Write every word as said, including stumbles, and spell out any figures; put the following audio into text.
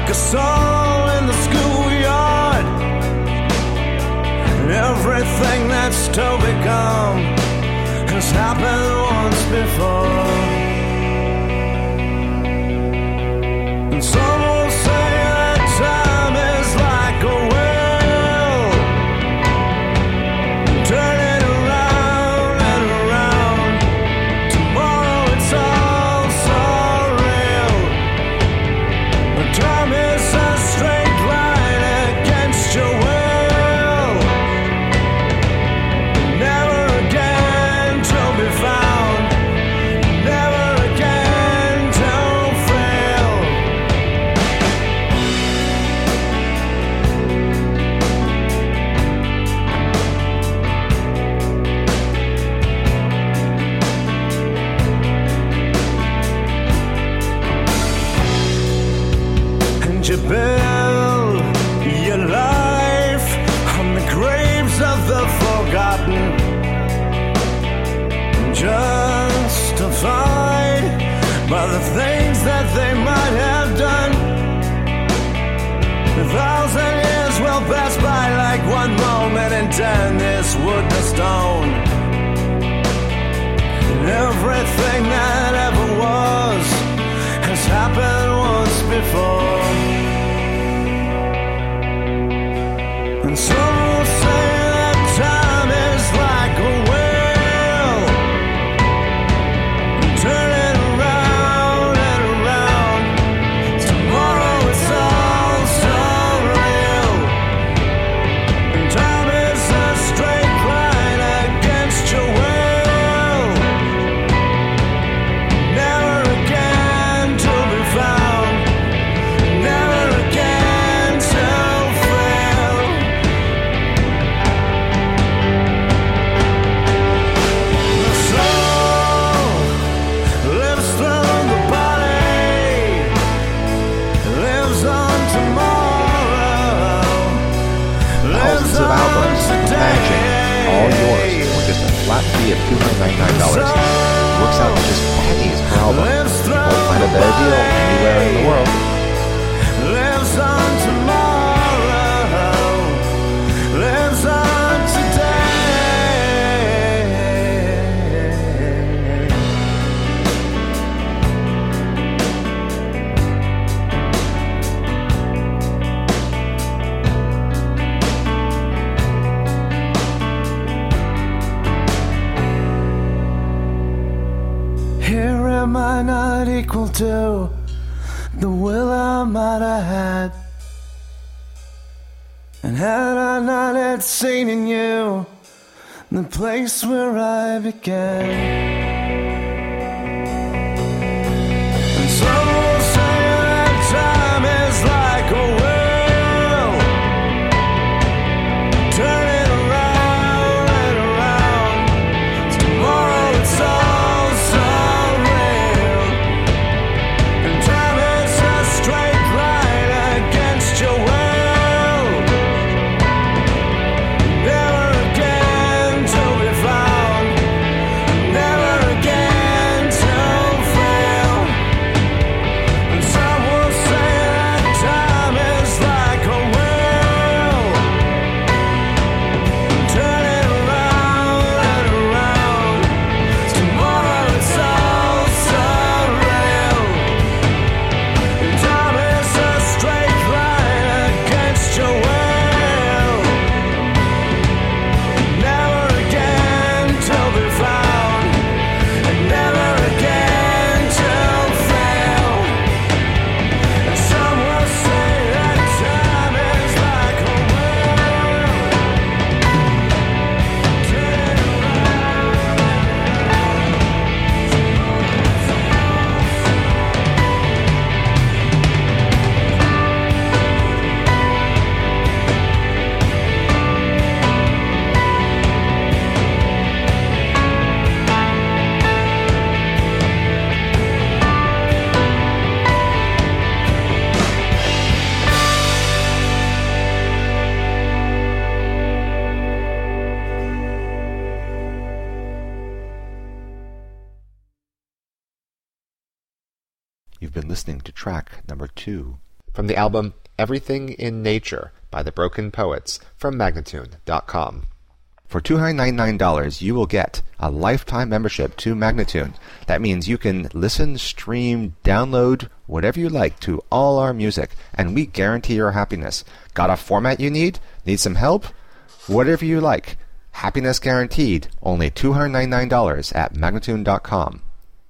like a soul in the schoolyard. Everything that's to become has happened once before. And some will say that time is like a wheel, turn it around and around. Tomorrow it's all so real. The time is a straight line against your will. Never again to be found. Never again to fail. And you build your life on the graves of the forgotten, justified by the things that they might have done. A thousand years will pass by like one moment and turn this wood to stone. And everything that ever was has happened once before. And some will say that time is like a wheel, turn it around and around. Tomorrow it's all so real. And time is a straight line against your will. Never again to be found. Never again to fail. The soul lives through the body, lives on tomorrow, lives Thousands of on albums, Magic, all yours today. for just a flat fee of two hundred ninety-nine dollars. Works out to just pennies per album. Lives You won't find a better deal anywhere in the world. Lives on tomorrow, lives on today. Here am I not equal to the will I might have had, and had I not had seen in you the place where I began. And some will say that time is like a wheel, turn it around and around. Tomorrow it's all so real. And time is a straight line against your will. Never again to be found. Never again to fail. And some will say that time is like a wheel, turn it around and around. Tomorrow it's all so real. And time is a straight line against your will. Never again to be found. And never again to fail. And some will say that time is like a wheel, turn it You've been listening to track number two. from the album Everything in Nature by the Broken Poets from Magnatune dot com. For two hundred ninety-nine dollars, you will get a lifetime membership to Magnatune. That means you can listen, stream, download, whatever you like to all our music, and we guarantee your happiness. Got a format you need? Need some help? Whatever you like. Happiness guaranteed. Only two hundred ninety-nine dollars at Magnatune dot com.